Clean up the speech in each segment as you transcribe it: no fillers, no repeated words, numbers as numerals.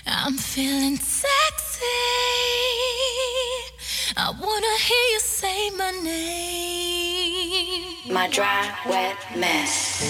I'm feeling sexy. I wanna hear you say my name. My dry, wet mess.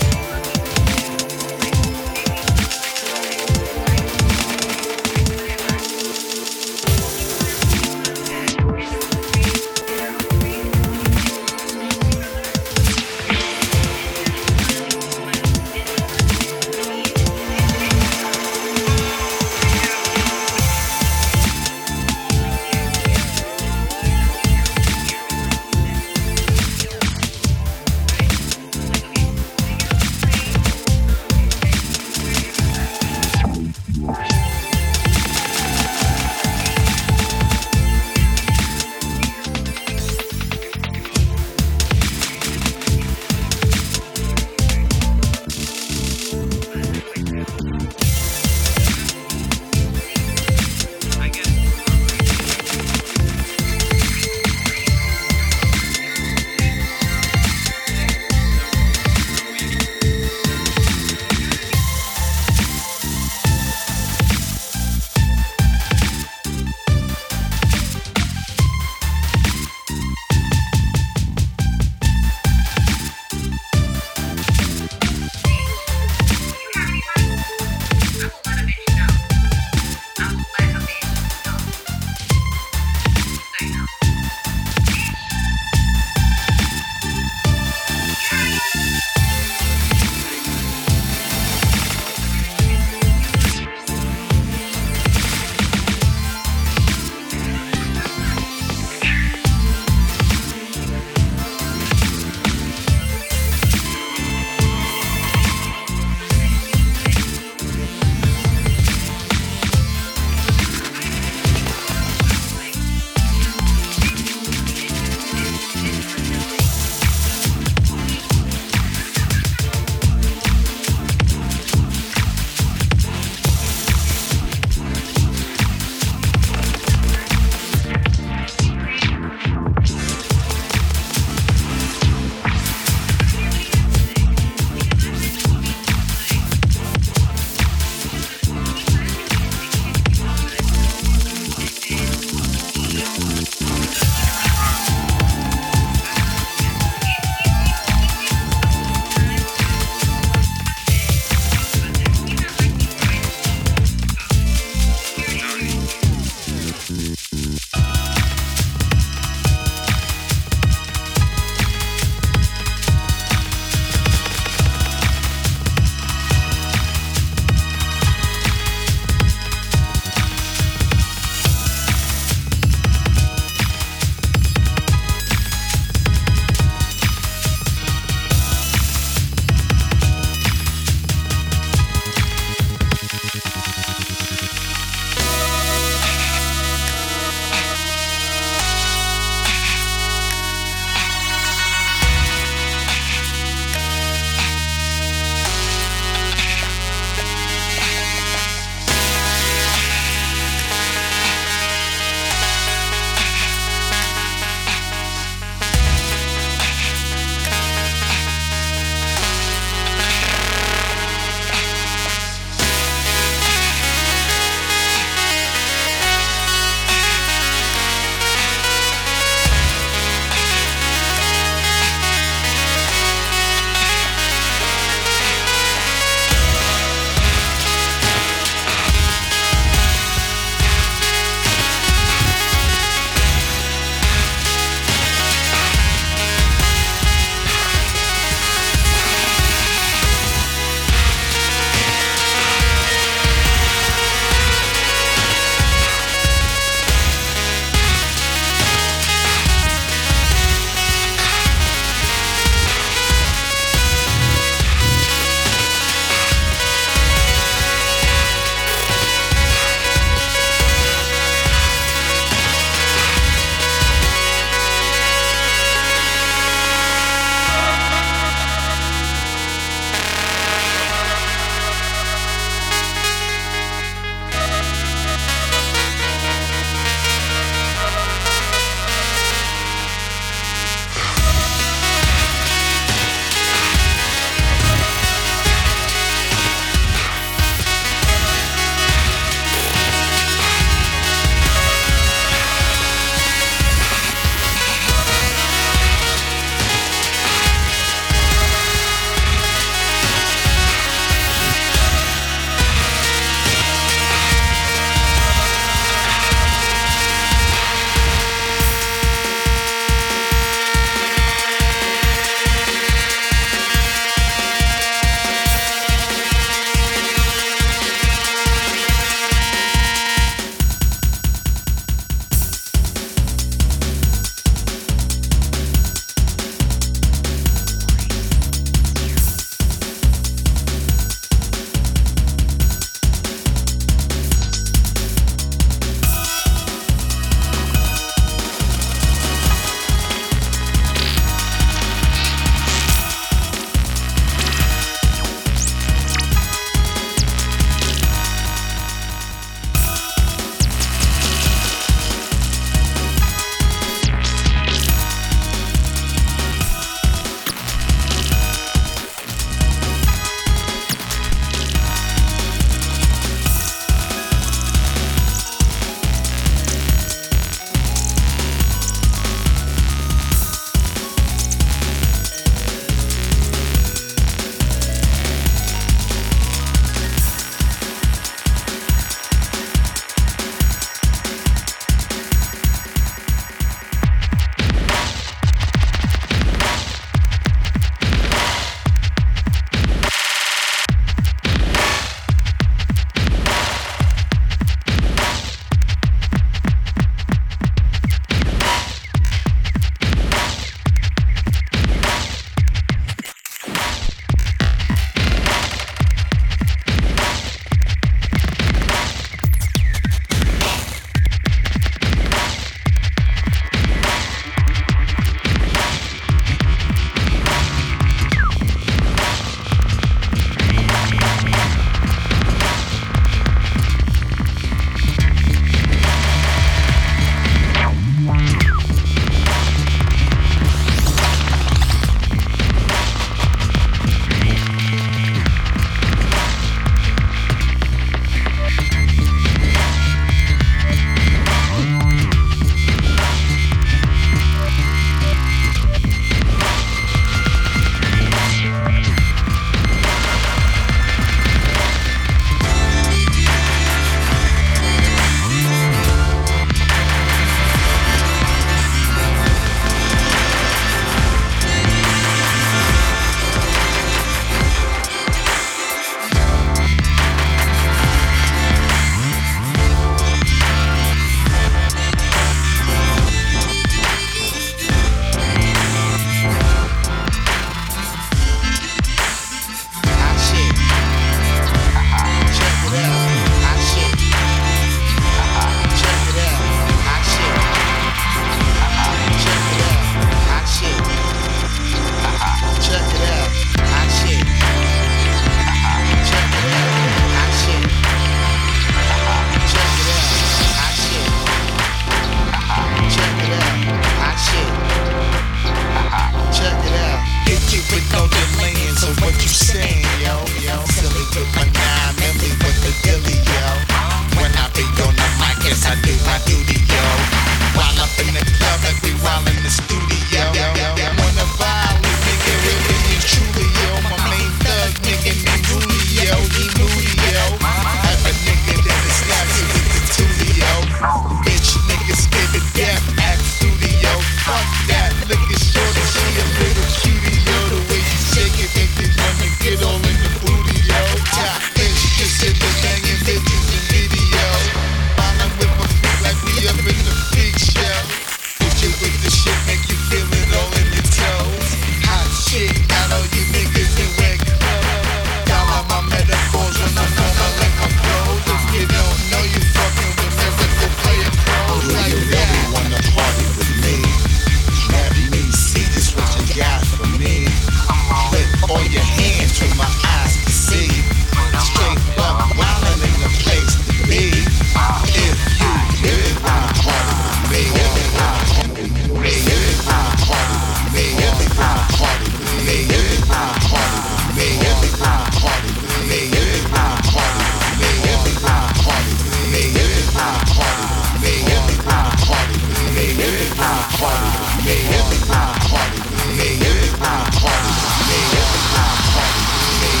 party with me. Everybody party with me. Everybody party with me. Everybody party with me.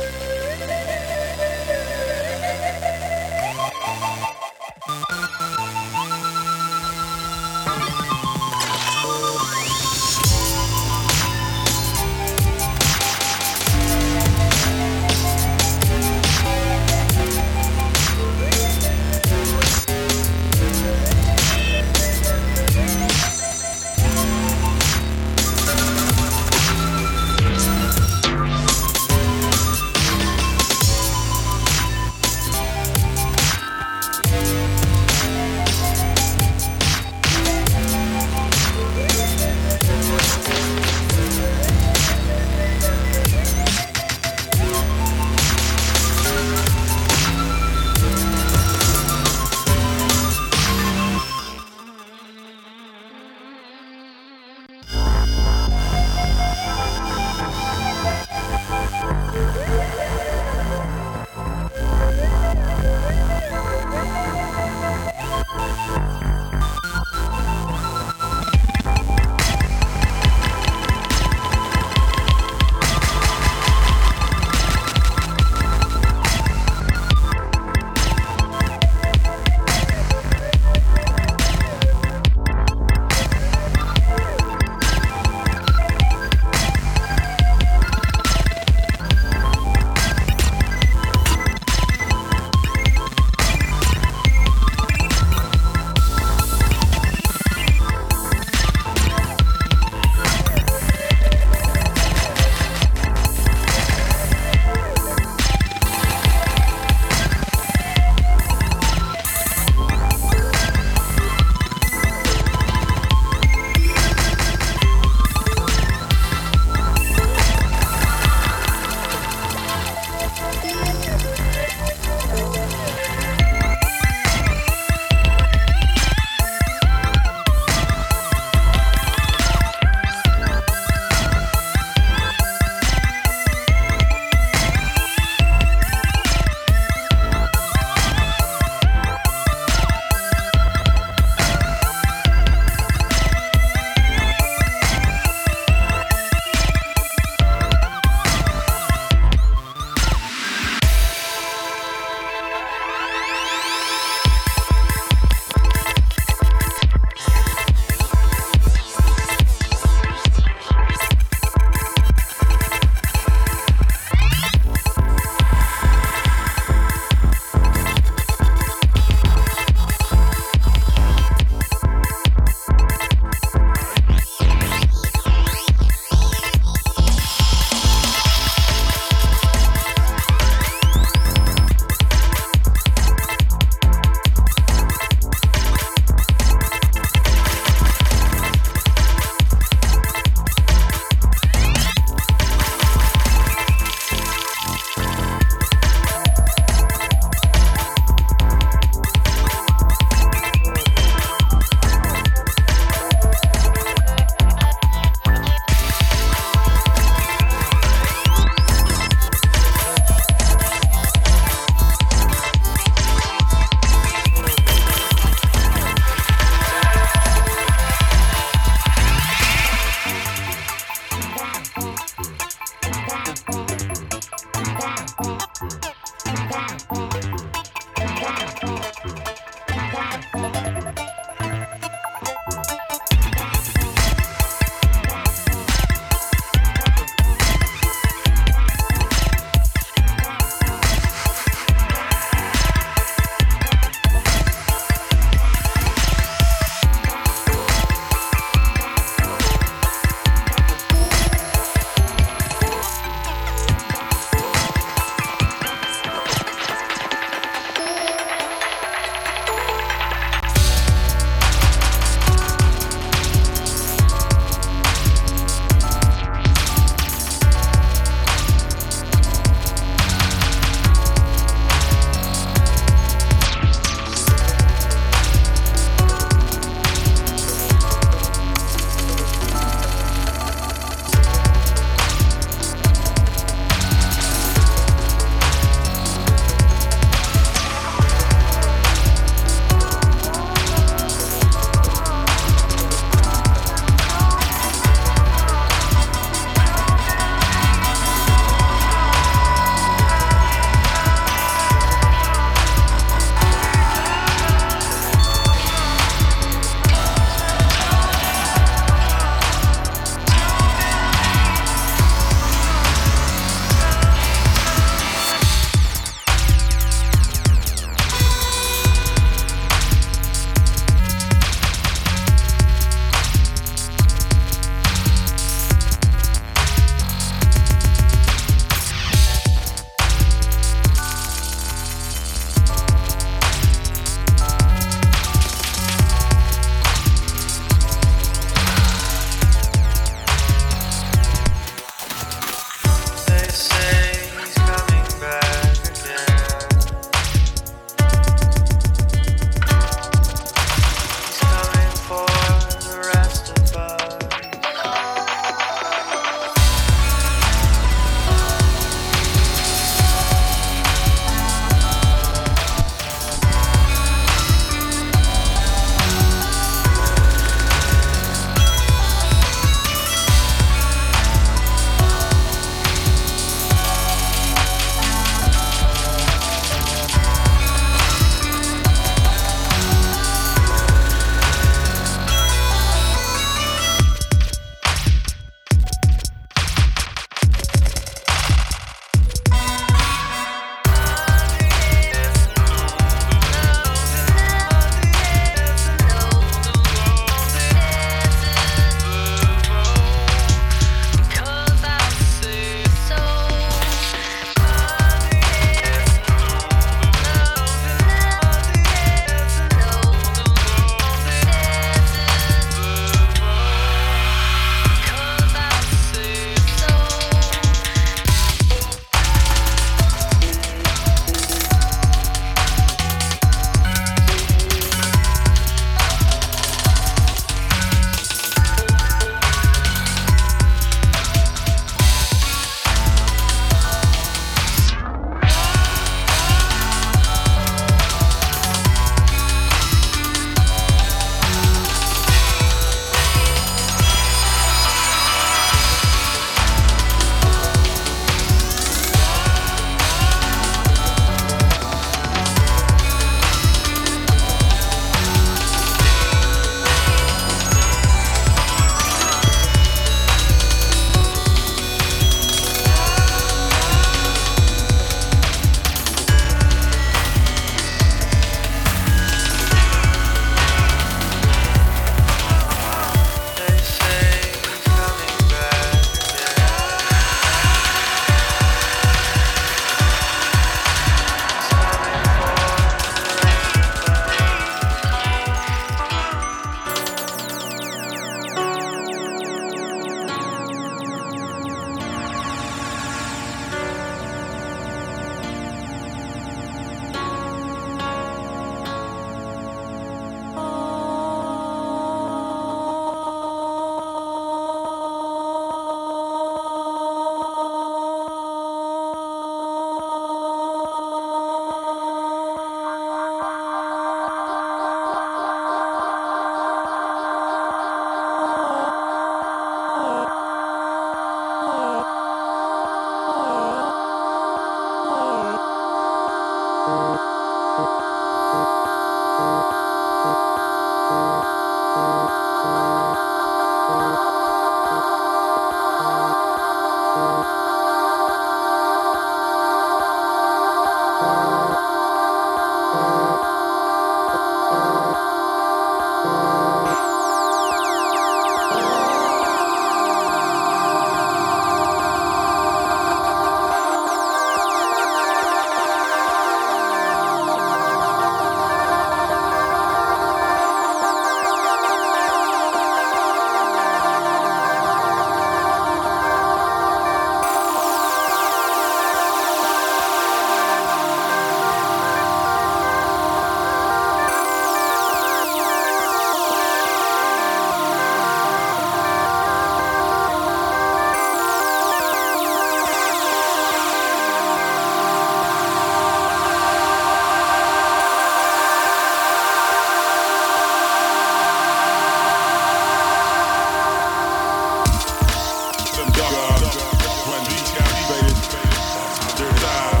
Run DTI, baby. Dirty style.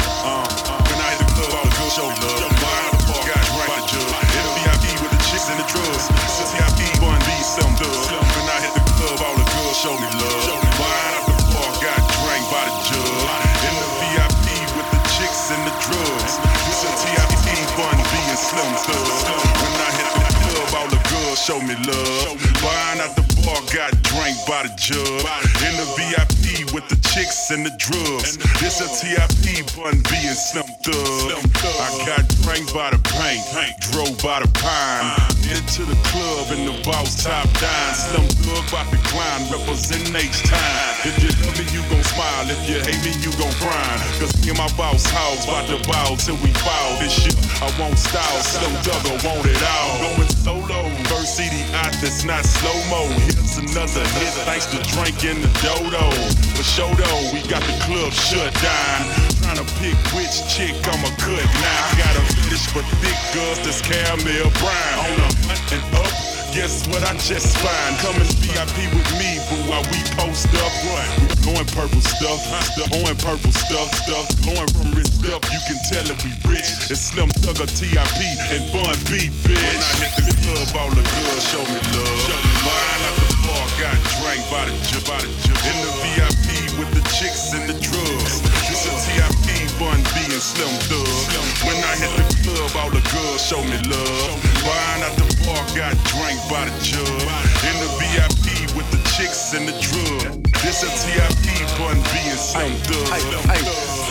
When I hit the club, all the good show love. Wild the park, got drank by the jug. In the VIP with the chicks and the drugs. CTIP, Bun B, some dub. When I hit the club, all the girls show me love. Wild the park, got drank by the jug. In the VIP with the chicks and the drugs. CTIP, Bun B, and Slim Thug. When I hit the club, all the girls show me love. Buying out the bar, got drank by the jug. In the VIP with the chicks and the drugs. This a TIP, Bun B, and Slim Thug. I got drank by the paint, drove by the pine. Into the club and the boss top down. Slim Thug about to climb, representing H-Time. If you love me, you gon' smile. If you hate me, you gon' grind. Cause me and my boss house bout to bow till we foul. This shit, I won't style. Slim Thug, I want it all. Going solo, first CD out that's not slow-mo. Here's another hit thanks to drinking the dodo. For show though, we got the club shut down. Trying to pick which chick I'ma cut now. Got a fetish for thick girls that's caramel brown. On a and up, guess what I just find? Come and VIP with me, boo, while we post up. We blowing purple stuff, blowing purple stuff, blowing from wrist up. You can tell if we rich. It's Slim Thug or TIP and Bun B, bitch. When I hit the club, all the girls show me love. Mine out the bar, got drank by the jib. In the VIP with the chicks and the drugs. This a TIP, Bun B, and Slim Thug. When I hit the club, all the girls show me love. Mine out the bar, got drank by the jug. In the VIP with the chicks and the drugs. This a TIP, Bun B, and Slim Thug.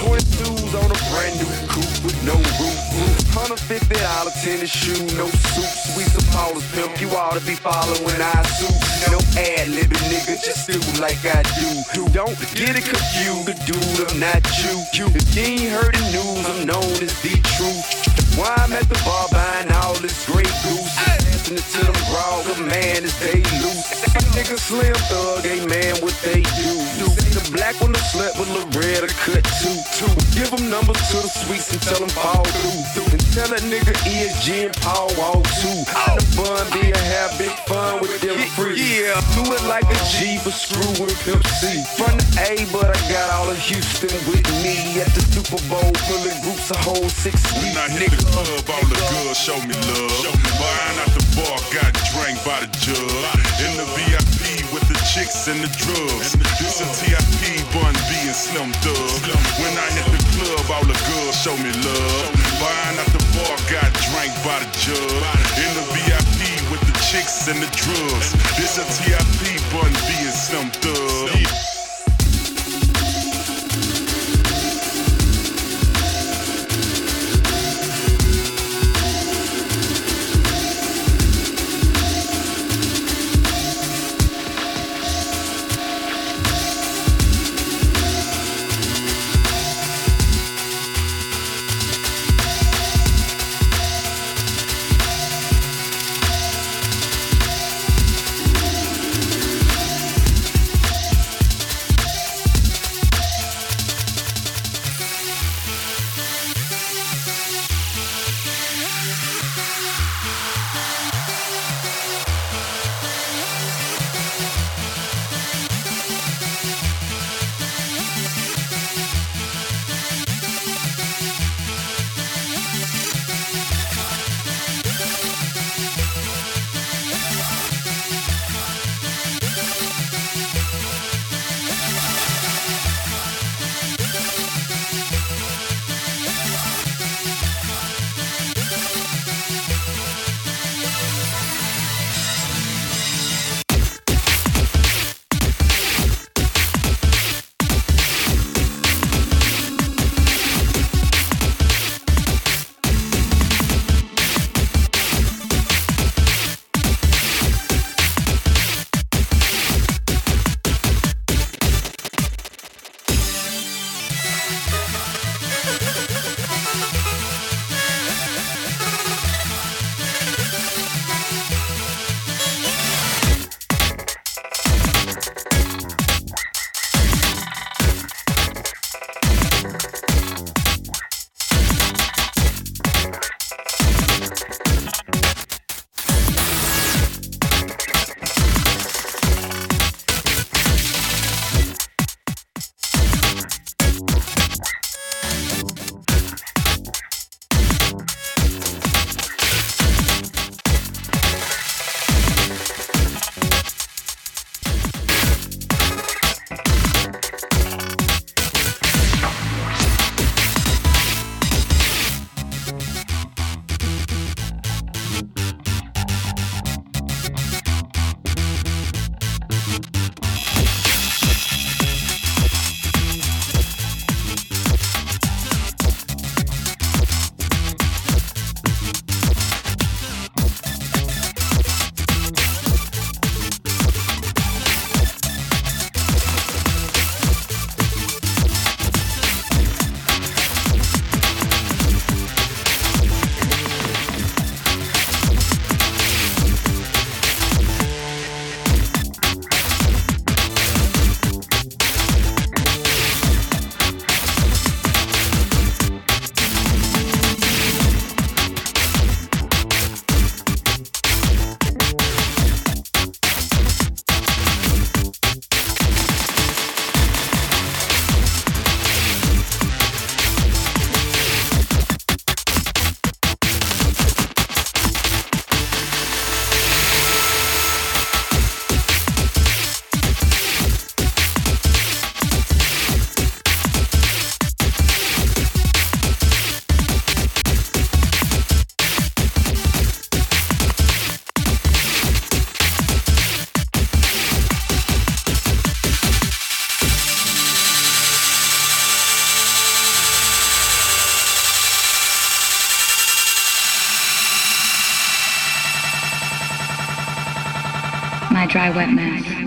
22s on a brand new coupe with no roof. $150 tennis shoe, no suits. We some Paulus pimp, you ought to be following our suit. No ad-libbing, nigga, just do like I do. Don't get it confused, the dude, I'm not you. If you ain't heard the news, I'm known as the truth. Why I'm at the bar buying all this Grey Goose. Dancing to them grog, a man as they loose. Nigga Slim Thug, ain't man what they do. Say the black one, the slut with the red, a cut too. Give them numbers to the sweets and tell them fall through. And tell that nigga ESG and Paul walk too. The Bun B and have big fun with them free. Yeah, do it like a G for Screw and Pimp C. From the A, but I got all of Houston with me. At the Super Bowl, filling groups a whole 6 When weeks. I hit the club, all the girls show me love. Buying out the bar, got drank by the jug. In the VIP with the chicks and the drugs. This a TIP, Bun B, and Slim Thug. When I hit the club, all the girls show me love. Buying out the bar, got drank by the jug. In the VIP with the chicks and the drugs. This a TIP, Bun B, and Slim Thug. my dry wet mess.